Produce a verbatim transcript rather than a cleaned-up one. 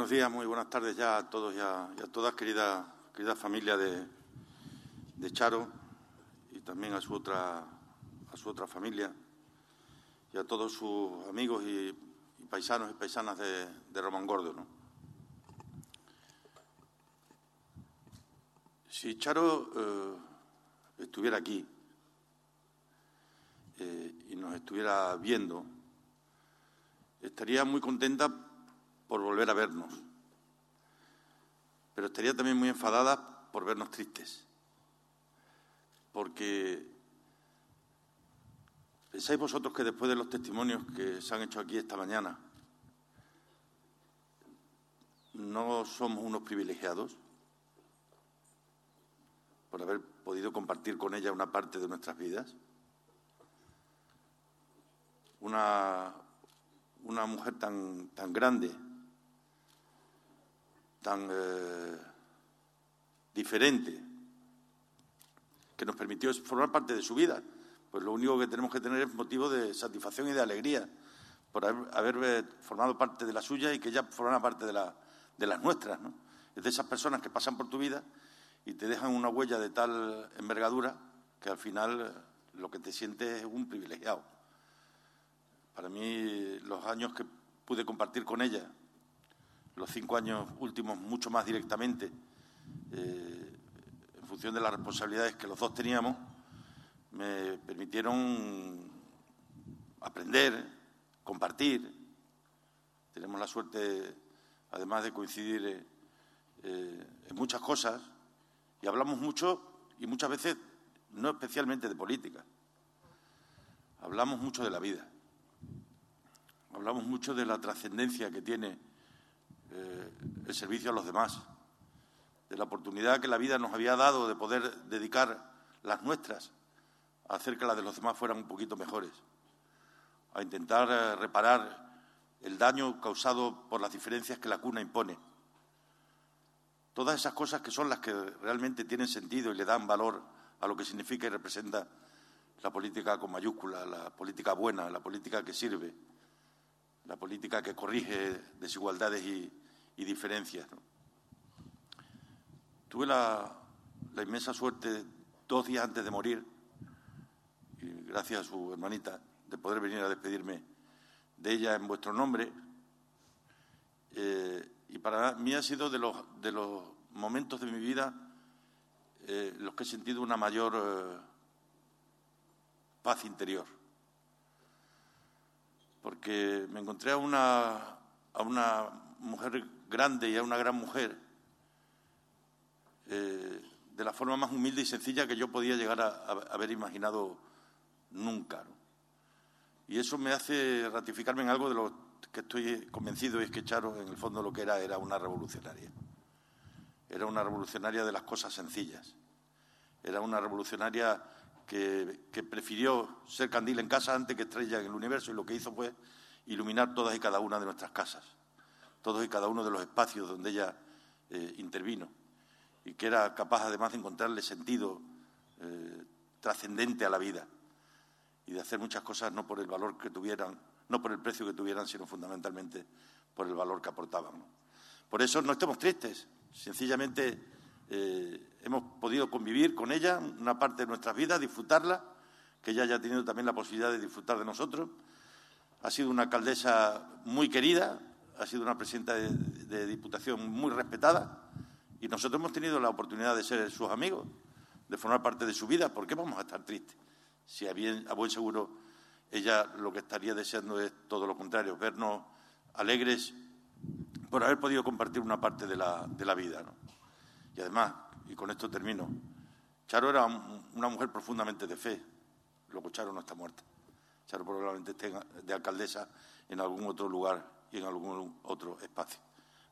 buenos días, muy buenas tardes ya a todos y a, y a todas, querida, querida familia de, de Charo, y también a su otra, a su otra familia, y a todos sus amigos y, y paisanos y paisanas de, de Romangordo, ¿no? Si Charo eh, estuviera aquí eh, y nos estuviera viendo, estaría muy contenta por volver a vernos, pero estaría también muy enfadada por vernos tristes, porque ¿pensáis vosotros que después de los testimonios que se han hecho aquí esta mañana no somos unos privilegiados por haber podido compartir con ella una parte de nuestras vidas? Una, una mujer tan, tan grande, tan eh, diferente, que nos permitió formar parte de su vida. Pues lo único que tenemos que tener es motivo de satisfacción y de alegría por haber, haber formado parte de la suya y que ella formara parte de, la, de las nuestras, ¿no? Es de esas personas que pasan por tu vida y te dejan una huella de tal envergadura que al final lo que te sientes es un privilegiado. Para mí, los años que pude compartir con ella, los cinco años últimos mucho más directamente, eh, en función de las responsabilidades que los dos teníamos, me permitieron aprender, compartir. Tenemos la suerte, además de coincidir eh, en muchas cosas, y hablamos mucho y muchas veces no especialmente de política. Hablamos mucho de la vida. Hablamos mucho de la trascendencia que tiene eh, el servicio a los demás, de la oportunidad que la vida nos había dado de poder dedicar las nuestras a hacer que las de los demás fueran un poquito mejores, a intentar eh, reparar el daño causado por las diferencias que la cuna impone. Todas esas cosas que son las que realmente tienen sentido y le dan valor a lo que significa y representa la política con mayúscula, la política buena, la política que sirve, la política que corrige desigualdades y, y diferencias, ¿no? Tuve la, la inmensa suerte, dos días antes de morir, y gracias a su hermanita, de poder venir a despedirme de ella en vuestro nombre. Eh, y para mí ha sido de los, de los momentos de mi vida eh, los que he sentido una mayor eh, paz interior. Porque me encontré a una, a una mujer grande y a una gran mujer eh, de la forma más humilde y sencilla que yo podía llegar a, a haber imaginado nunca, ¿no? Y eso me hace ratificarme en algo de lo que estoy convencido, y es que Charo, en el fondo, lo que era, era una revolucionaria. Era una revolucionaria de las cosas sencillas. Era una revolucionaria que, que prefirió ser candil en casa antes que estrella en el universo, y lo que hizo fue iluminar todas y cada una de nuestras casas, todos y cada uno de los espacios donde ella eh, intervino, y que era capaz, además, de encontrarle sentido eh, trascendente a la vida y de hacer muchas cosas no por el valor que tuvieran, no por el precio que tuvieran, sino fundamentalmente por el valor que aportaban, ¿no? Por eso no estemos tristes, sencillamente eh, hemos podido convivir con ella una parte de nuestras vidas, disfrutarla, que ella haya tenido también la posibilidad de disfrutar de nosotros. Ha sido una alcaldesa muy querida, ha sido una presidenta de, de Diputación muy respetada, y nosotros hemos tenido la oportunidad de ser sus amigos, de formar parte de su vida. ¿Por qué vamos a estar tristes? Si a, bien, a buen seguro ella lo que estaría deseando es todo lo contrario, vernos alegres por haber podido compartir una parte de la, de la vida, ¿no? Y además, y con esto termino, Charo era una mujer profundamente de fe. Luego Charo no está muerta. Charo probablemente esté de alcaldesa en algún otro lugar y en algún otro espacio.